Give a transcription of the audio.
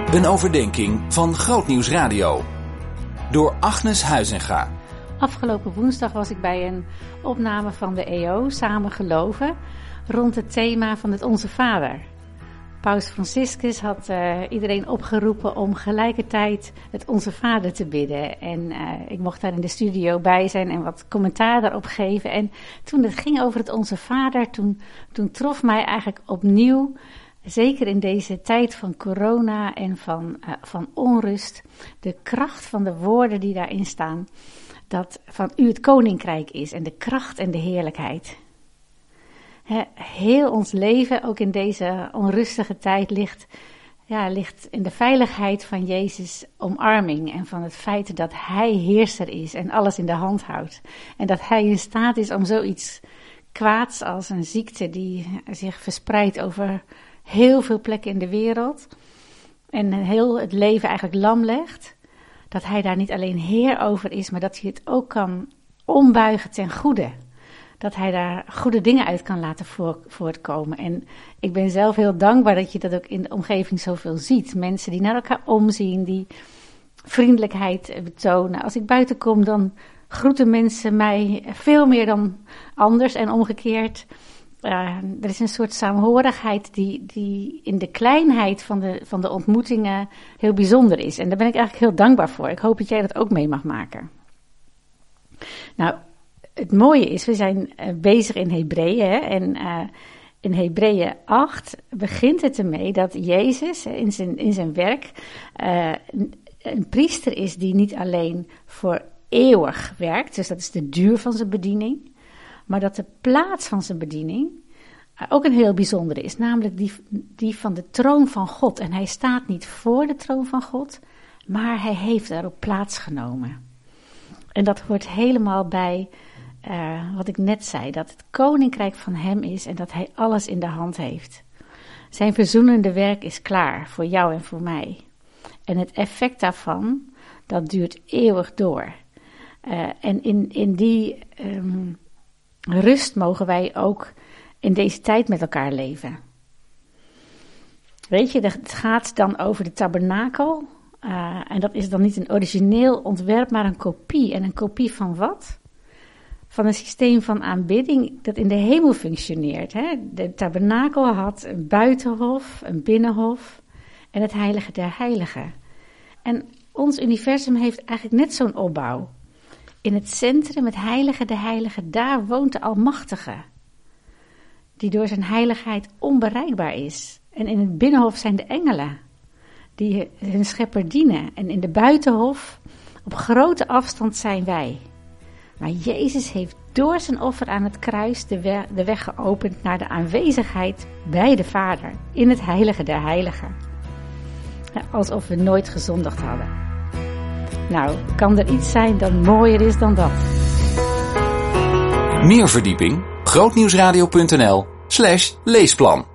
Een overdenking van Grootnieuws Radio. Door Agnes Huizinga. Afgelopen woensdag was ik bij een opname van de EO, Samen Geloven, rond het thema van het Onze Vader. Paus Franciscus had iedereen opgeroepen om gelijkertijd het Onze Vader te bidden. En ik mocht daar in de studio bij zijn en wat commentaar daarop geven. En toen het ging over het Onze Vader, toen trof mij eigenlijk opnieuw, zeker in deze tijd van corona en van onrust, de kracht van de woorden die daarin staan, dat van u het koninkrijk is en de kracht en de heerlijkheid. Heel ons leven, ook in deze onrustige tijd, ligt in de veiligheid van Jezus' omarming en van het feit dat Hij heerser is en alles in de hand houdt. En dat Hij in staat is om zoiets kwaads als een ziekte die zich verspreidt over heel veel plekken in de wereld en heel het leven eigenlijk lam legt, dat Hij daar niet alleen Heer over is, maar dat Hij het ook kan ombuigen ten goede. Dat Hij daar goede dingen uit kan laten voortkomen. En ik ben zelf heel dankbaar dat je dat ook in de omgeving zoveel ziet. Mensen die naar elkaar omzien, die vriendelijkheid betonen. Als ik buiten kom, dan groeten mensen mij veel meer dan anders en omgekeerd. Er is een soort saamhorigheid die in de kleinheid van de ontmoetingen heel bijzonder is. En daar ben ik eigenlijk heel dankbaar voor. Ik hoop dat jij dat ook mee mag maken. Nou, het mooie is, we zijn bezig in Hebreeën. En in Hebreeën 8 begint het ermee dat Jezus in zijn werk een priester is die niet alleen voor eeuwig werkt. Dus dat is de duur van zijn bediening. Maar dat de plaats van zijn bediening ook een heel bijzondere is. Namelijk die van de troon van God. En hij staat niet voor de troon van God, maar hij heeft daarop plaatsgenomen. En dat hoort helemaal bij wat ik net zei. Dat het koninkrijk van hem is en dat hij alles in de hand heeft. Zijn verzoenende werk is klaar voor jou en voor mij. En het effect daarvan, dat duurt eeuwig door. En in die rust mogen wij ook in deze tijd met elkaar leven. Weet je, het gaat dan over de tabernakel. En dat is dan niet een origineel ontwerp, maar een kopie. En een kopie van wat? Van een systeem van aanbidding dat in de hemel functioneert. Hè? De tabernakel had een buitenhof, een binnenhof en het heilige der heiligen. En ons universum heeft eigenlijk net zo'n opbouw. In het centrum, het heilige der heiligen, daar woont de Almachtige, die door zijn heiligheid onbereikbaar is. En in het binnenhof zijn de engelen, die hun schepper dienen. En in de buitenhof, op grote afstand, zijn wij. Maar Jezus heeft door zijn offer aan het kruis de weg geopend naar de aanwezigheid bij de Vader, in het heilige der heiligen. Ja, alsof we nooit gezondigd hadden. Nou, kan er iets zijn dat mooier is dan dat? Meer verdieping? Grootnieuwsradio.nl/leesplan